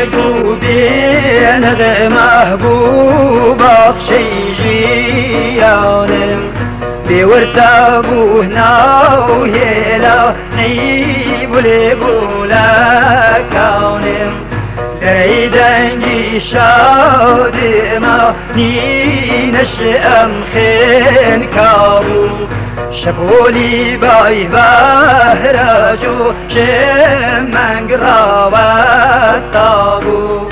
بودين غير محبوب بخشيجيانم بورتابو هنا وهلا نيب لبولا كونم دريدنجي شادما نينش أمخين كابو شبولي باي بهرجو شمنگ راوستابو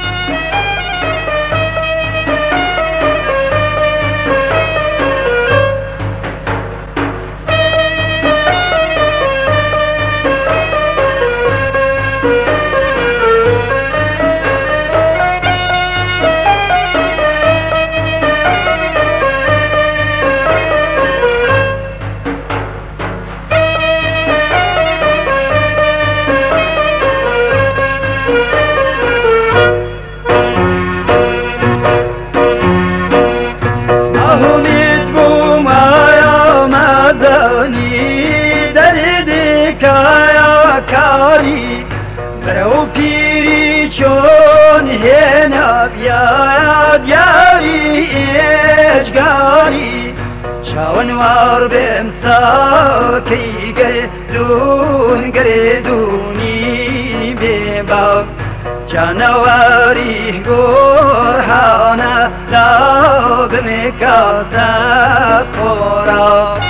کاری برو پیری چون هناب یاد یاری اشگاری چاونوار بمساکی گردون گردونی بباق جانواری گرهانا لاب مکاتا خورا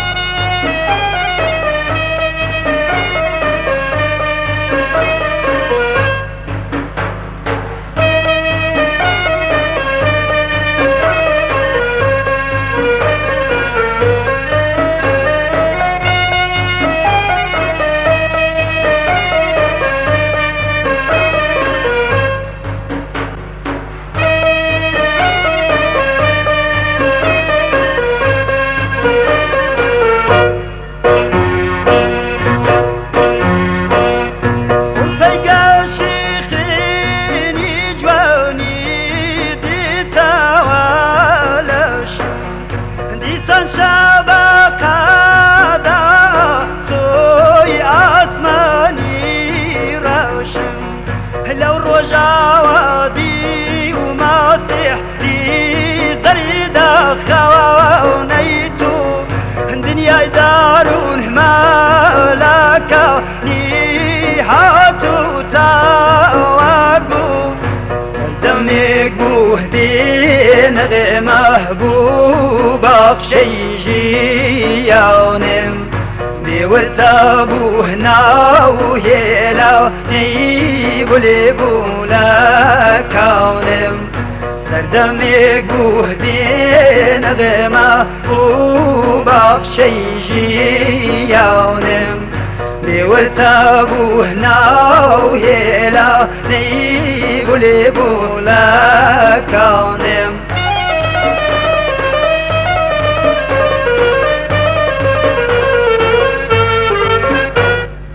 لو رجاودي وما سحري دريدا خوانيتو دنيا دارون مالكا نيحاتو تاواقو سلدمك بوهدين غي محبوب بخشيجيانم بورتابو هنا وهلا نيب لبولا كونم سردمك بوهدين غيما وبخشيجيانم بورتابو هنا وهلا نيب لبولا كونم